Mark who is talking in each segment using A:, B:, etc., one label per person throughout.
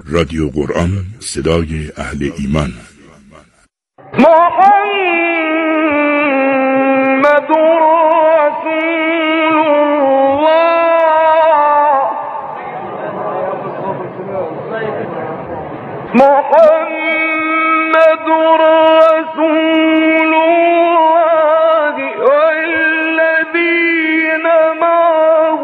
A: رادیو قرآن، صدای اهل ایمان.
B: محمد رسول الله، محمد رسول الله والذين معه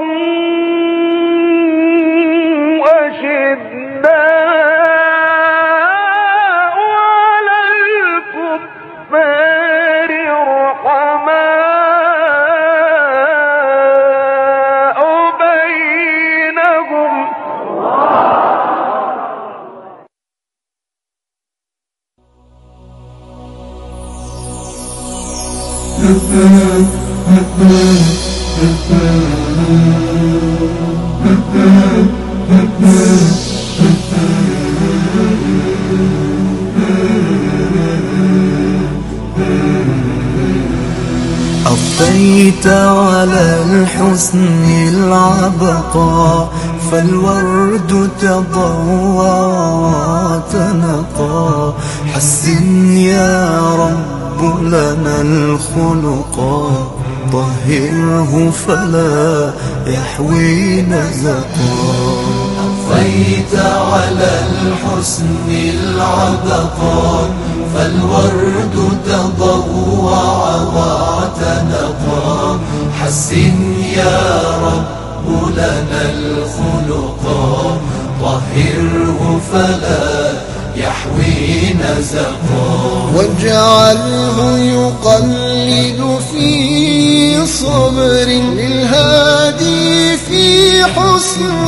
B: أشداء على الكفار رحماء بينهم.
C: أضفيت على الحسن العبقى، فالورد تضوى وتنقى. حسن يا رب لنا الخلقا، طهره فلا يحوي نزقا. أضفيت على الحسن العبقى، فالورد تضوع واعتنقا. حسن يا رب لنا الخلقا، طهره فلا يحوي نزقا. واجعله يقلد في صبر للهادي في حسن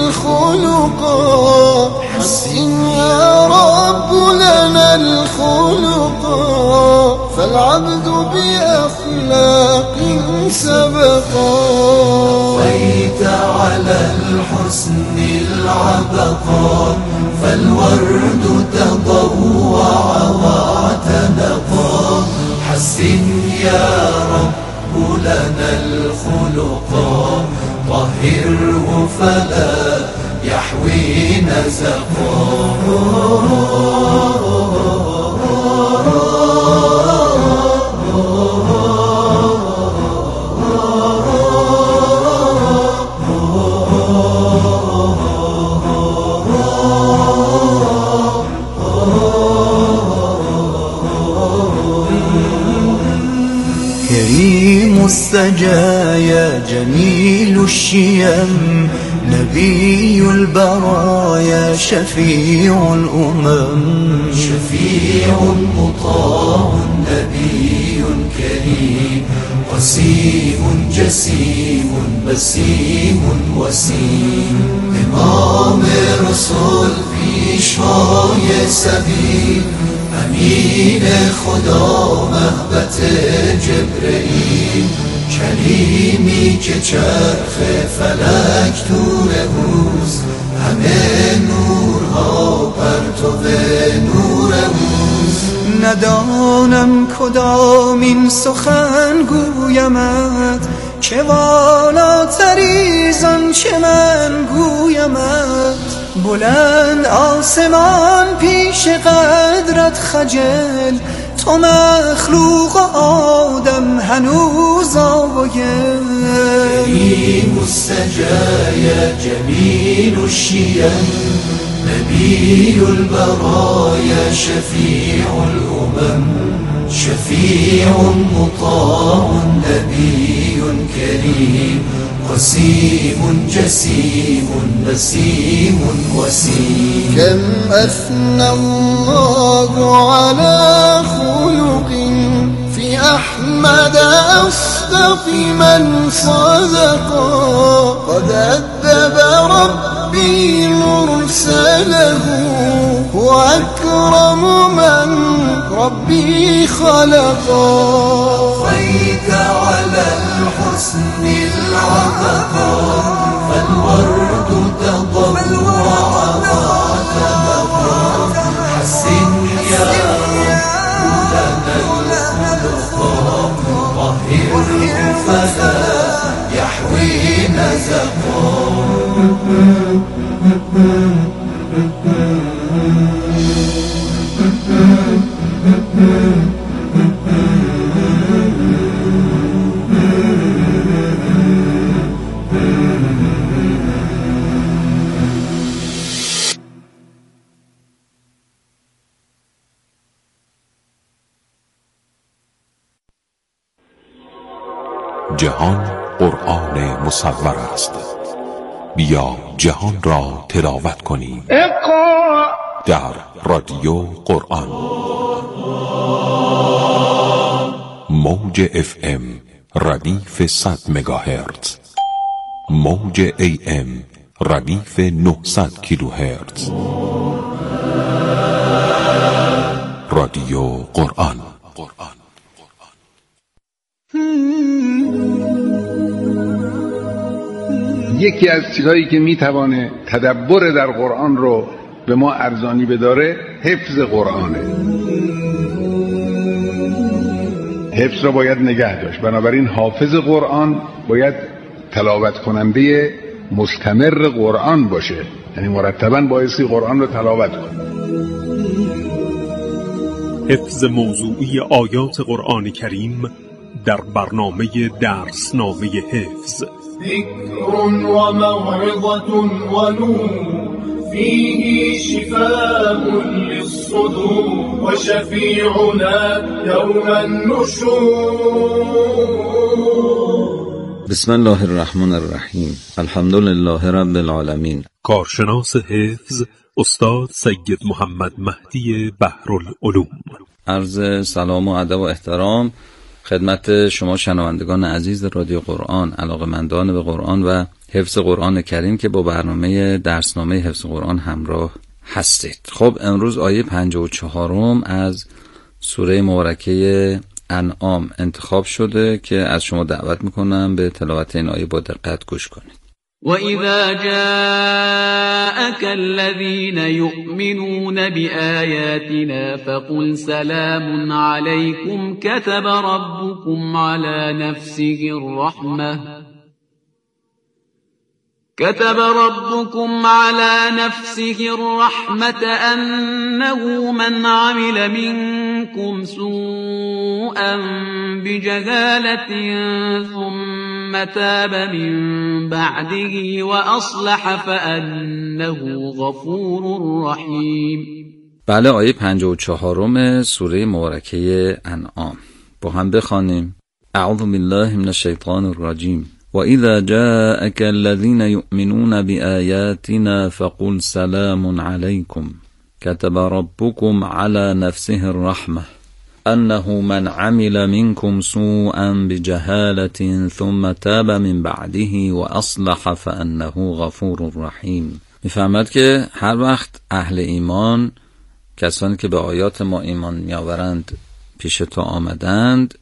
C: الخلقا. حسن يا رب لنا الخلقا، فالعبد بأخلاق سبقا. أضفيت على الحسن العبقا، فالورد تضوع واعتنقا. حسن يا رب لنا الخلقا، طهره فلا يحوي نزقا. كريم السجايا جميل الشيم، نبي البرايا شفيع الأمم. شفيع مطاع نبي كريم، قسيم جسيم بسيم وسيم. امام رسول پیشوای سبیل، امین خدا مهبت جبرئیل. کلیمی که چرخ فلک دور اوست، همه نورها پرتو نور اوست. ندانم کدامین سخن گویمت، که والاتری زآنچه من گویمت. بلند آسمان پیش قدرت خجل، تو مخلوق آدم هنوز آوایل. کریم السجایا جمیل الشیم، نبی البرایا شفیع الأمم. شفیع مطاع نبی کریم، قسيم جسيم بسيم وسيم. كم أثنى الله على خلق، في أحمد أصدق من صدقا. قد أدب ربي مرسله، هو أكرم من ربي خلقا. أضفيت على الحسن العبقا، فالورد تضوع واعتنقا. حسن يا رب لنا الخلقا، طهره فلا يحوي نزقا.
D: جهان قرآن مصور است، بیا جهان را تلاوت کنیم
B: اقرأ
D: در رادیو قرآن. موج FM ردیف 100 مگاهرتز، موج AM ردیف 900 کیلوهرتز. رادیو قرآن.
E: یکی از چیزهایی که میتوانه تدبر در قرآن رو به ما ارزانی بداره حفظ قرآنه. حفظ را باید نگه داشت، بنابراین حافظ قرآن باید تلاوت کننده مستمر قرآن باشه، یعنی مرتباً بایستی قرآن رو تلاوت کنه.
F: حفظ موضوعی آیات قرآن کریم در برنامه درسنامه حفظ.
C: ذكر وموعظة ونور فيه شفاء للصدور وشفيعنا يوم النشور.
G: بسم الله الرحمن الرحیم. الحمد لله رب العالمین.
F: کارشناس حفظ استاد سید محمد مهدی بحرالعلوم.
G: عرض سلام و ادب و احترام خدمت شما شنوندگان عزیز رادیو قرآن، علاقه‌مندان به قرآن و حفظ قرآن کریم که با برنامه درسنامه حفظ قرآن همراه هستید. خب امروز آیه 54 از سوره مبارکه انعام انتخاب شده که از شما دعوت میکنم به تلاوت این آیه با دقت گوش کنید.
H: وَإِذَا جَاءَكَ الَّذِينَ يُؤْمِنُونَ بِآيَاتِنَا فَقُلْ سَلَامٌ عَلَيْكُمْ كَتَبَ رَبُّكُمْ عَلَى نَفْسِهِ الرَّحْمَةَ أَنَّهُ مَنْ عَمِلَ مِنْكُمْ سُوءًا بِجَهَالَةٍ ثُمَّ تَابَ مِنْ بَعْدِهِ وَأَصْلَحَ فَأَنَّهُ غَفُورٌ رَحِيمٌ.
G: بله، آیه 54 سوره مبارکه انعام با هم بخوانیم. اعوذ بالله من الشیطان الرجیم. وَإِذَا جَاءَكَ الَّذِينَ يُؤْمِنُونَ بِآيَاتِنَا فَقُلْ سَلَامٌ عَلَيْكُمْ كَتَبَ رَبُّكُمْ عَلَى نَفْسِهِ الرَّحْمَةَ أَنَّهُ مَنْ عَمِلَ مِنْكُمْ سُوءًا بِجَهَالَةٍ ثُمَّ تَابَ مِنْ بَعْدِهِ وَأَصْلَحَ فَأَنَّهُ غَفُورٌ رَحِيمٌ. می‌فرماید که هر وقت اهل ایمان، کسانی که به آیات ما ایمان می‌آورند، پیش تو آمدند،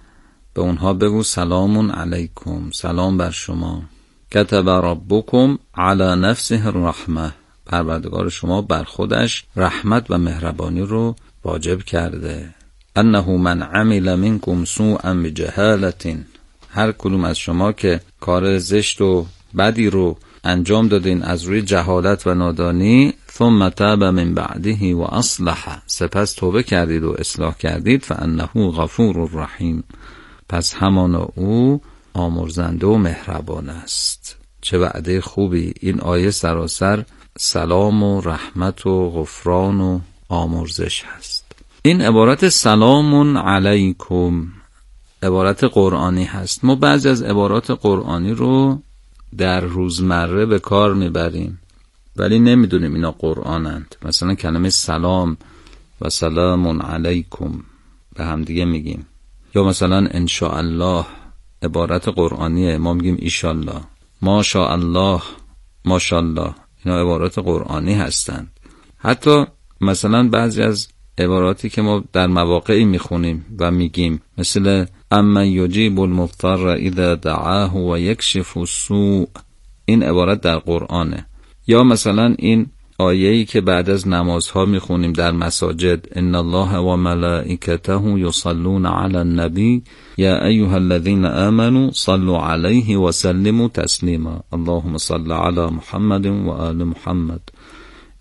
G: به اونها بگو سلام علیکم، سلام بر شما. کتب ربکم علی نفسه الرحمه، پروردگار شما بر خودش رحمت و مهربانی رو واجب کرده. انه من عمل منکم سوءا بجهالة، هر کدوم از شما که کار زشت و بدی رو انجام دادین از روی جهالت و نادانی، ثم تاب من بعده و اصلح، سپس توبه کردید و اصلاح کردید، فانه غفور رحیم، پس همان او آمرزنده و مهربان است. چه وعده خوبی! این آیه سراسر سلام و رحمت و غفران و آمرزش هست. این عبارت سلام علیکم عبارت قرآنی هست. ما بعضی از عبارات قرآنی رو در روزمره به کار میبریم ولی نمیدونیم اینا قرآنند. مثلا کلمه سلام و سلام علیکم به هم دیگه میگیم، یا مثلا انشاءالله عبارت قرآنیه، ما میگیم ایشالله، ماشاءالله، ماشاءالله، اینا عبارات قرآنی هستند. حتی مثلا بعضی از عباراتی که ما در مواقعی میخونیم و میگیم، مثل اما یجیب المضطر اذا دعاه و یکشف السوء، این عبارت در قرآنه. یا مثلا این آیه‌ای که بعد از نمازها میخونیم در مساجد، ان الله و ملائکته یصلون علی النبی یا ایها الذین آمنوا صلوا علیه و سلموا تسلیما اللهم صل علی محمد و آل محمد.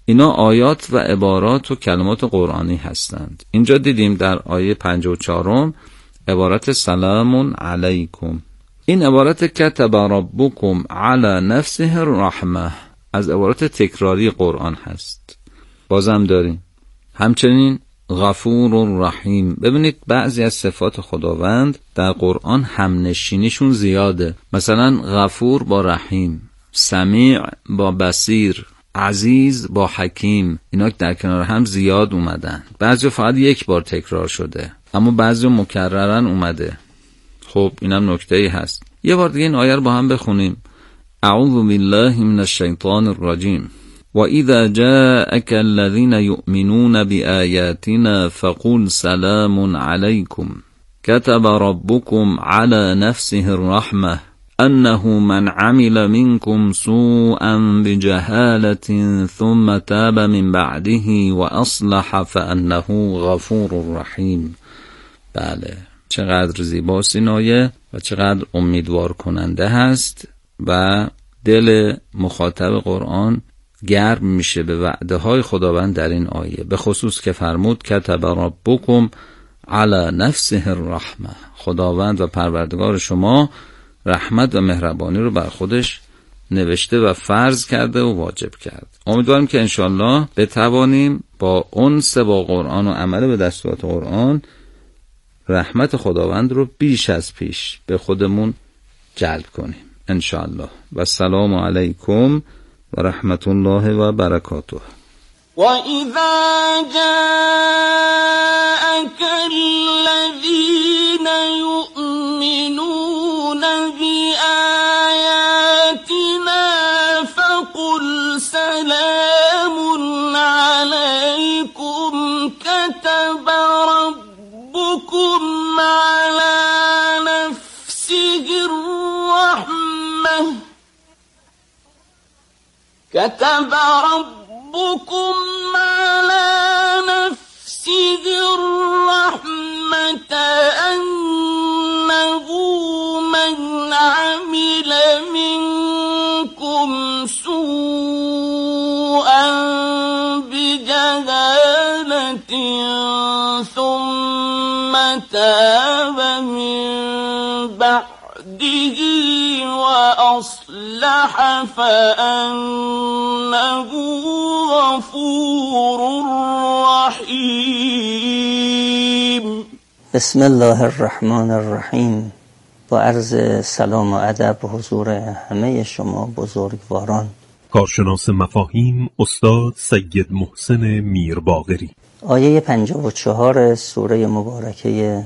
G: اینا آیات و عبارات و کلمات قرآنی هستند. اینجا دیدیم در آیه 54 عبارت سلام علیکم. این عبارت کتب ربکم علی نفسه الرحمه از عبارات تکراری قرآن هست. بازم داریم همچنین غفور رحیم. ببینید بعضی از صفات خداوند در قرآن همنشینیشون زیاده. مثلا غفور با رحیم، سمیع با بصیر، عزیز با حکیم. اینا در کنار هم زیاد اومدن. بعضی فقط یک بار تکرار شده اما بعضی مکررن اومده. خب اینم نکته‌ای هست. یه بار دیگه این آیه رو با هم بخونیم. اعوذ بالله من الشیطان الرجیم و اذا جاءك الذين يؤمنون بآياتنا فقل سلام عليكم كتب ربكم على نفسه الرحمة أنه من عمل منكم سوءا بجهالة ثم تاب من بعده وأصلح فأنه غفور رحیم. بله، چقدر زیباست این آیه و چقدر امیدوار کننده هست و دل مخاطب قرآن گرم میشه به وعده های خداوند در این آیه، به خصوص که فرمود کتب ربکم علی نفسه الرحمه. خداوند و پروردگار شما رحمت و مهربانی رو بر خودش نوشته و فرض کرده و واجب کرد. امیدوارم که انشالله بتوانیم با انس با قرآن و عمل به دستورات قرآن رحمت خداوند رو بیش از پیش به خودمون جلب کنیم انشالله. و السلام علیکم و رحمت الله و برکاته.
C: و اذا جاءك الذين يؤمنون بآياتنا فقل سلام عليكم كتب ربكم على نفسه الرحمة كتب ربكم على نفسه الرحمة أنه من عمل منكم سوءا بجهالة ثم تاب من بعده وأصلح فأنه غفور رحیم.
I: بسم الله الرحمن الرحیم. با عرض سلام و ادب حضور همه شما بزرگواران.
F: کارشناس مفاهیم استاد سید محسن میرباقری.
I: آیه 54 سوره مبارکه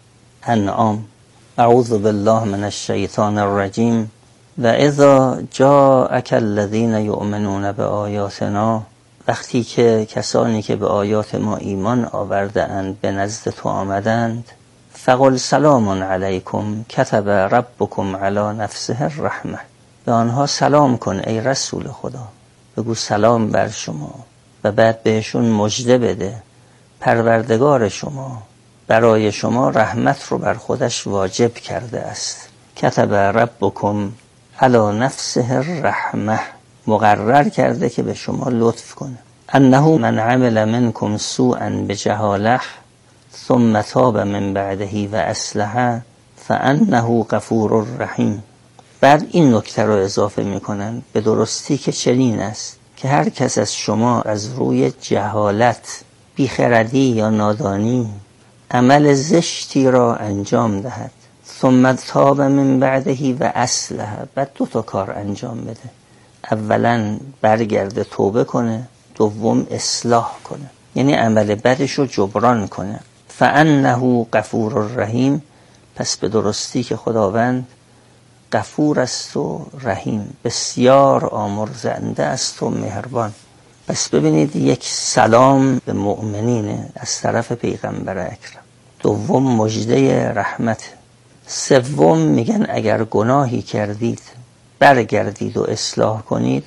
I: انعام. اعوذ بالله من الشیطان الرجیم و اذا جاءك الذين يؤمنون بآیاتنا، وقتی که کسانی که به آیات ما ایمان آورده اند به نزد تو آمدند، فقل سلام علیکم کتب ربکم علی نفسه الرحمه، به آنها سلام کن ای رسول خدا، بگو سلام بر شما و بعد بهشون مژده بده پروردگار شما برای شما رحمت رو بر خودش واجب کرده است. کتب ربکم علی نفسه الرحمه، مقرر کرده که به شما لطف کنه. انه من عمل منکم سوءا بجهاله ثم تاب من بعده و اصلح فانه غفور رحیم. بعد این نکته رو اضافه میکنن به درستی که چنین است که هر کس از شما از روی جهالت، بیخردی یا نادانی عمل زشتی را انجام دهد، ثم تاب من بعده و اصلح، بعد 2 کار انجام بده. اولا برگرده توبه کنه، دوم اصلاح کنه، یعنی عمل بدش رو جبران کنه. فانه غفور رحیم، پس به درستی که خداوند غفور است و رحیم، بسیار آمرزنده است و مهربان. پس ببینید یک سلام به مؤمنین از طرف پیغمبر اکرم، دوم مژده رحمت، سوم میگن اگر گناهی کردید برگردید و اصلاح کنید،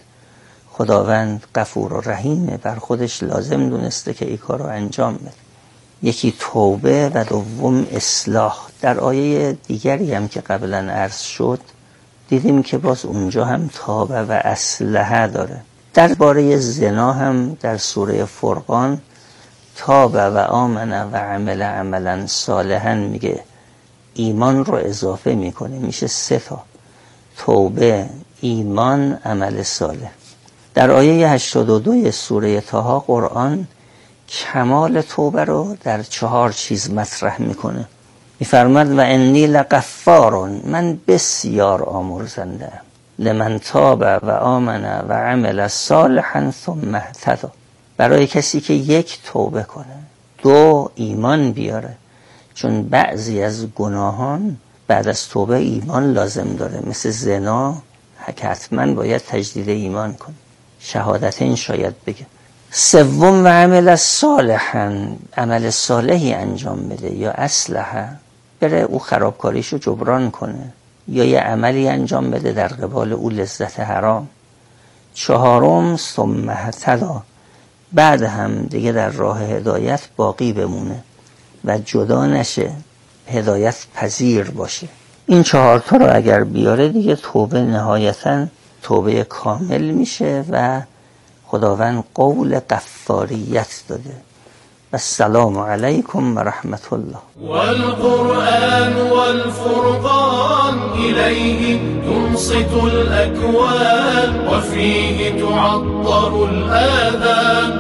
I: خداوند غفور و رحیمه، بر خودش لازم دونسته که این کار رو انجام بده. یکی توبه و دوم اصلاح. در آیه دیگری هم که قبلا عرض شد دیدیم که باز اونجا هم توبه و اصلاح داره. درباره زنا هم در سوره فرقان تاب و آمن و عمل عملا صالحا میگه، ایمان رو اضافه میکنه، میشه 3 تا: توبه، ایمان، عمل صالح. در آیه 82 سوره طه قرآن کمال توبه رو در 4 چیز مطرح میکنه. میفرماد و انی لغفار، من بسیار آمرزنده، لمن تاب و آمن و عمل صالحا ثم اهتدی، برای کسی که 1 توبه کنه، 2 ایمان بیاره، چون بعضی از گناهان بعد از توبه ایمان لازم داره، مثل زنا که حتما باید تجدید ایمان کنه، شهادتین شاید بگه. 3 و عمل صالحا، عمل صالحی انجام بده، یا اصلحه بره او خرابکاریشو جبران کنه، یا یه عملی انجام بده در قبال او لذت حرام. 4 ثم اهتدی، بعد هم دیگه در راه هدایت باقی بمونه و جدا نشه، هدایت پذیر باشه. این 4 تا رو اگر بیاره دیگه توبه نهایتاً توبه کامل میشه و خداوند قول غفاریت داده. السلام علیکم و رحمت الله.
J: والقرآن والفرقان إليه تنصت الأكوان وفيه تعطر الآذان.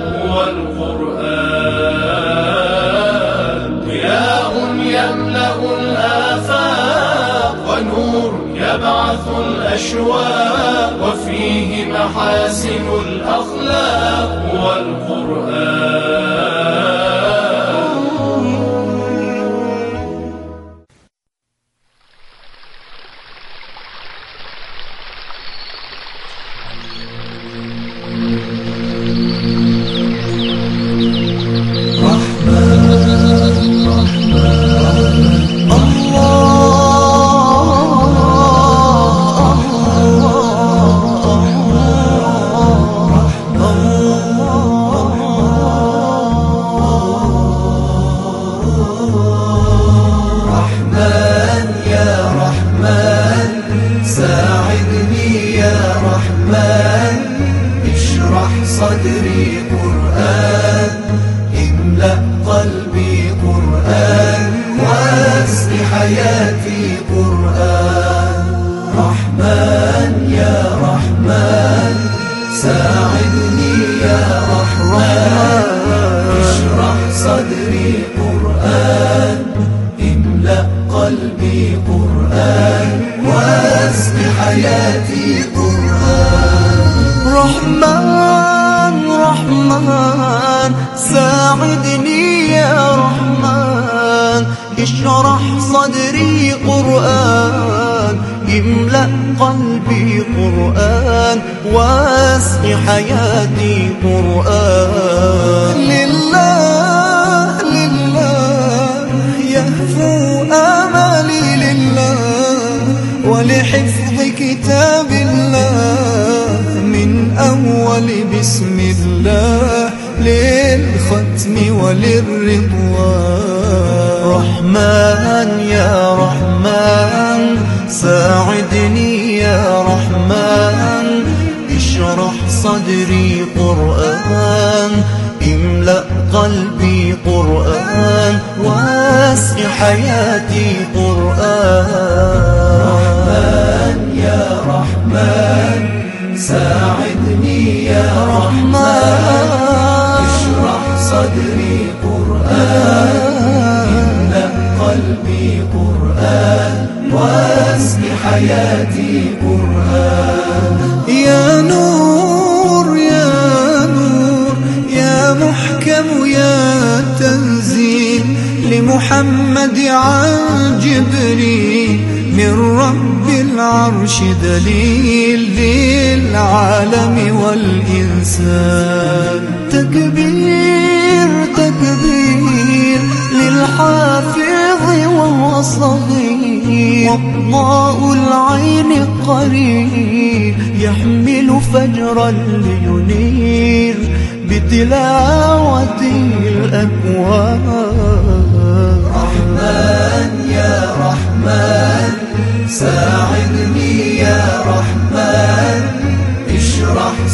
J: والقرآن ضياء يملأ الآفاق ونور يبعث الأشواق وفيه محاسن الأخلاق. والقرآن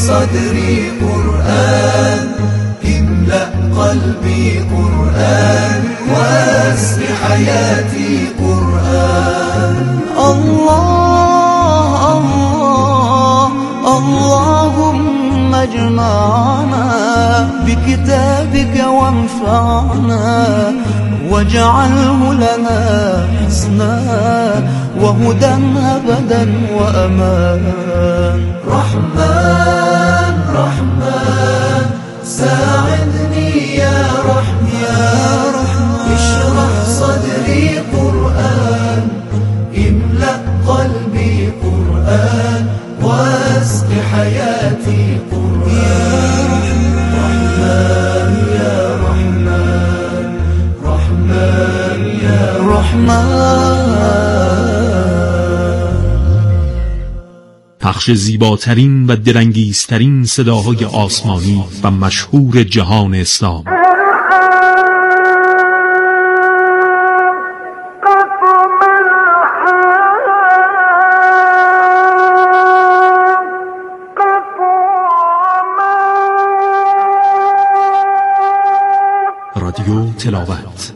J: صدري قرآن املأ قلبي قرآن واسق حياتي قرآن
C: الله الله اللهم اجمعنا بكتابك وانفعنا واجعله لنا حسنا وهدى أبدا وأمان
J: رحمن رحمن ساعدني يا رحمن اشرح صدري قرآن املأ قلبي قرآن واسق حياتي قرآن رحمن يا رحمن رحمن يا
C: رحمن.
F: پخش زیباترین و دلانگیزترین صداهای آسمانی و مشهور جهان اسلام. رادیو تلاوت.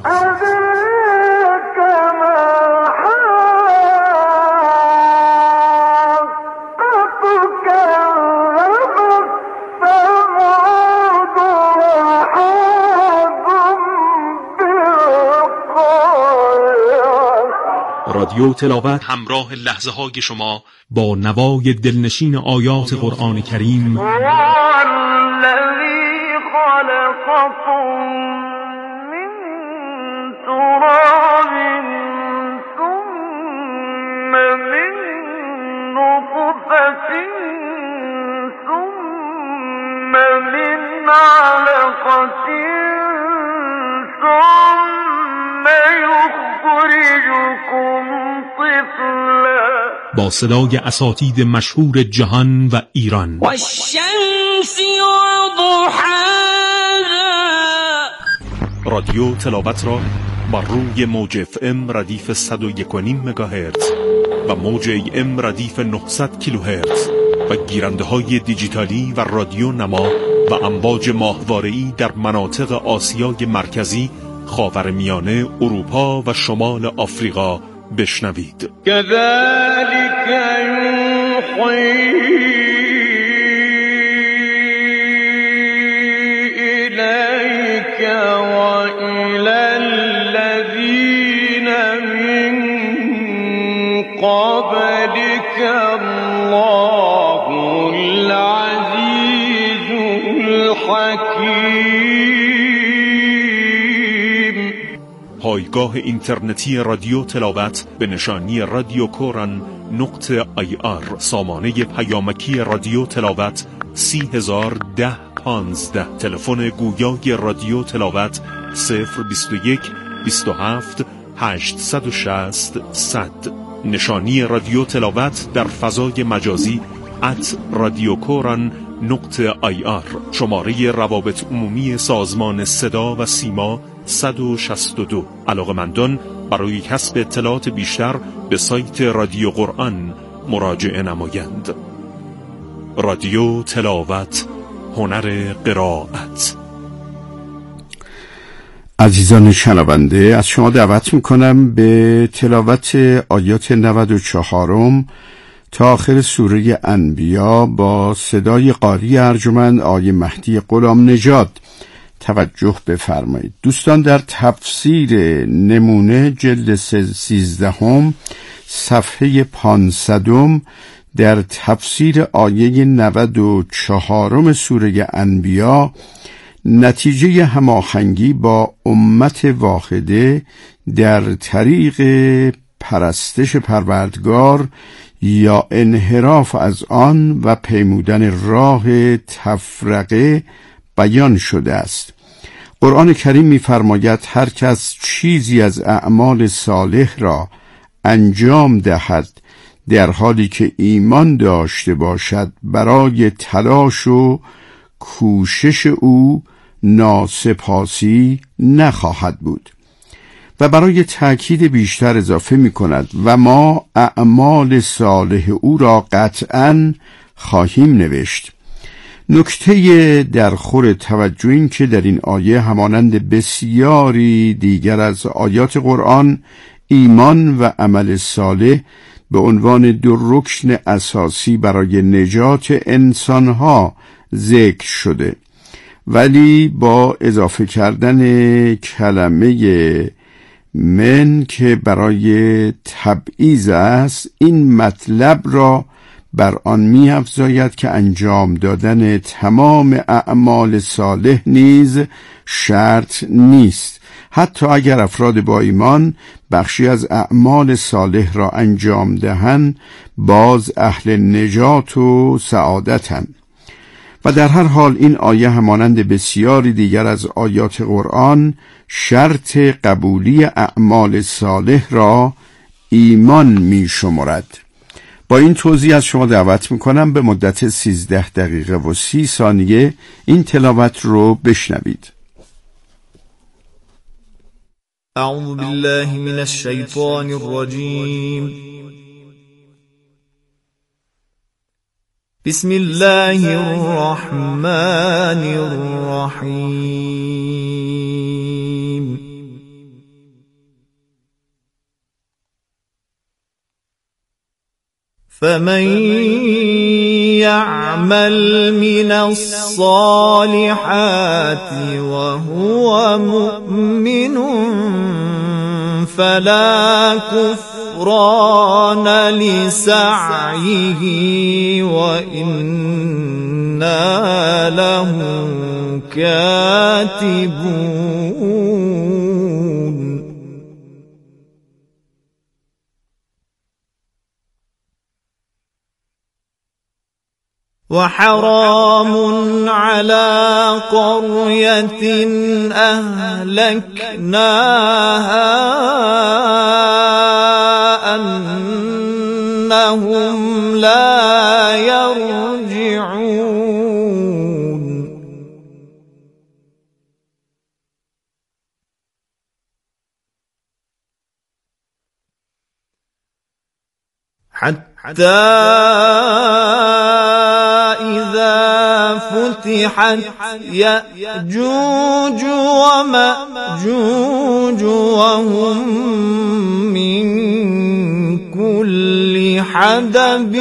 F: رادیو تلاوت همراه لحظه های شما با نوای دلنشین آیات قرآن کریم.
B: الذي خلقكم من تراب ثم من نطفة ثم من علقة ثم يخرجكم طفلا.
F: با صدای اساتید مشهور جهان و ایران.
C: والشمس وضحاها.
F: رادیو تلاوت را بر روی موج FM ردیف 101.5 مگاهرتز و موج AM ردیف 900 کیلوهرتز و گیرنده های دیجیتالی و رادیو نما و امواج ماهواره‌ای در مناطق آسیای مرکزی، خاورمیانه، اروپا و شمال آفریقا بشنوید.
B: كذلك يوحي إليك وإلى الذين من قبلك الله العزيز الحكيم.
F: پایگاه اینترنتی رادیو تلاوت به نشانی radioquran.ir، سامانه پیامکی رادیو تلاوت 3001015. تلفن گویای رادیو تلاوت 021 27 860 100. نشانی رادیو تلاوت در فضای مجازی @radioquran.ir. شماره روابط عمومی سازمان صدا و سیما 162. علاقمندان برای کسب اطلاعات بیشتر به سایت رادیو قرآن مراجعه نمایند. رادیو تلاوت، هنر قرائت.
K: عزیزان شنونده، از شما دعوت میکنم به تلاوت آیات 94 تا آخر سوره انبیا با صدای قاری ارجمند آقای مهدی غلام نژاد توجه بفرمایید. دوستان، در تفسیر نمونه جلد 13 صفحه 500 در تفسیر آیه 94 سوره انبیا نتیجه هماهنگی با امت واحده در طریق پرستش پروردگار یا انحراف از آن و پیمودن راه تفرقه بیان شده است. قرآن کریم می‌فرماید هر کس چیزی از اعمال صالح را انجام دهد در حالی که ایمان داشته باشد، برای تلاش و کوشش او ناسپاسی نخواهد بود. و برای تأکید بیشتر اضافه می کند و ما اعمال صالح او را قطعاً خواهیم نوشت. نکته درخور توجه این که در این آیه همانند بسیاری دیگر از آیات قرآن ایمان و عمل صالح به عنوان دو رکن اساسی برای نجات انسانها ذکر شده، ولی با اضافه کردن کلمه من که برای تبعیض است این مطلب را بر آن می‌افزاید که انجام دادن تمام اعمال صالح نیز شرط نیست. حتی اگر افراد با ایمان بخشی از اعمال صالح را انجام دهند باز اهل نجات و سعادتند. و در هر حال این آیه همانند بسیاری دیگر از آیات قرآن شرط قبولی اعمال صالح را ایمان می شمرد. با این توضیح از شما دعوت میکنم به مدت 13 دقیقه و 30 ثانیه این تلاوت رو بشنوید.
L: اعوذ بالله من الشیطان الرجیم. بسم الله الرحمن الرحیم. فمن يعمل من الصالحات وهو مؤمن فلا كفران لسعيه وإنا له كاتبون. وحرام على قرية أهلكناها أنهم لا يرجعون. حتى إذا فتحت يأجوج ومأجوج وهم من كل حدب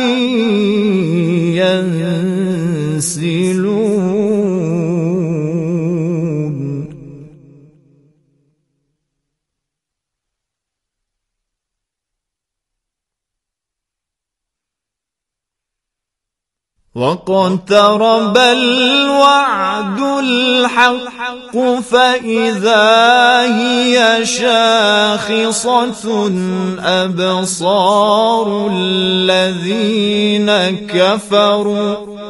L: ينسلون. واقترب الوعد الحق فإذا هي شاخصة أبصار الذين كفروا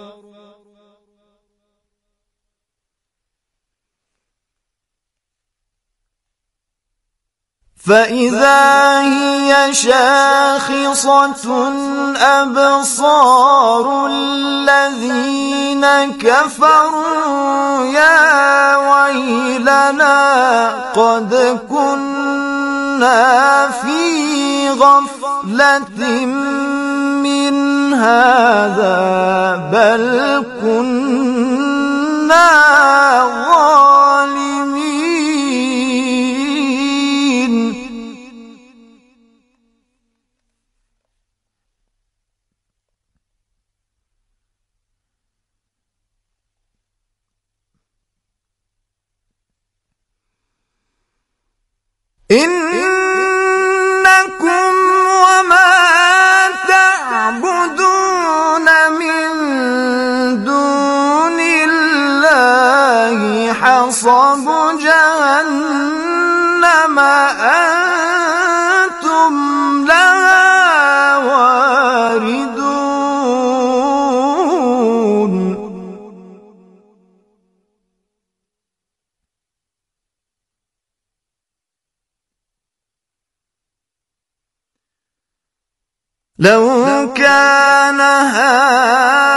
L: فإذا هي شاخصة أبصار الذين كفروا يا ويلنا قد كنا في غفلة من هذا بل كنا ظالمين. إنكم وما تعبدون من دون الله حصب جهنم أنتم لها واردون. لو كان هؤلاء